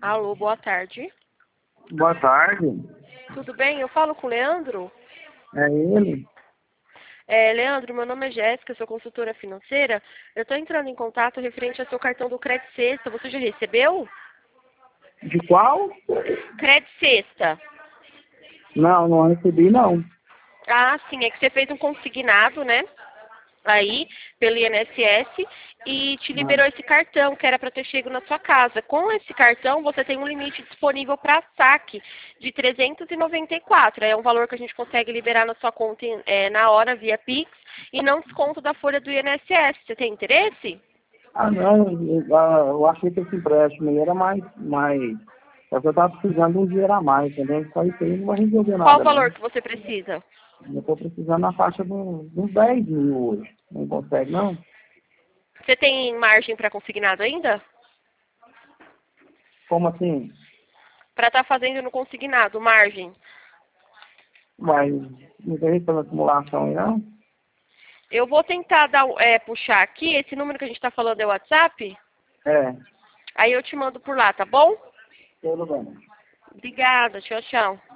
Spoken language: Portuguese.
Alô, boa tarde. Boa tarde. Tudo bem? Eu falo com o Leandro? É ele? Leandro, meu nome é Jéssica, sou consultora financeira. Eu estou entrando em contato referente ao seu cartão do Credit Sexta. Você já recebeu? De qual? Credit Sexta. Não, não recebi não. Ah, sim, é que você fez um consignado, né? Aí, pelo INSS, e te Ah, liberou esse cartão, que era para ter chego na sua casa. Com esse cartão, você tem um limite disponível para saque de 394. É um valor que a gente consegue liberar na sua conta na hora, via Pix, e não desconto da folha do INSS. Você tem interesse? não, eu achei que esse empréstimo aí era mais. Só que eu estava precisando de um dinheiro a mais, entendeu? Só isso aí não vai resolver Qual o nada, valor não. que você precisa? Eu estou precisando na faixa de uns 10 mil hoje. Não consegue, não? Você tem margem para consignado ainda? Como assim? Para estar fazendo no consignado, margem. Mas não tem pela acumulação aí, não? Eu vou tentar puxar aqui. Esse número que a gente está falando é o WhatsApp? É, Aí eu te mando por lá, tá bom? tudo bem. Obrigada. Tchau, tchau.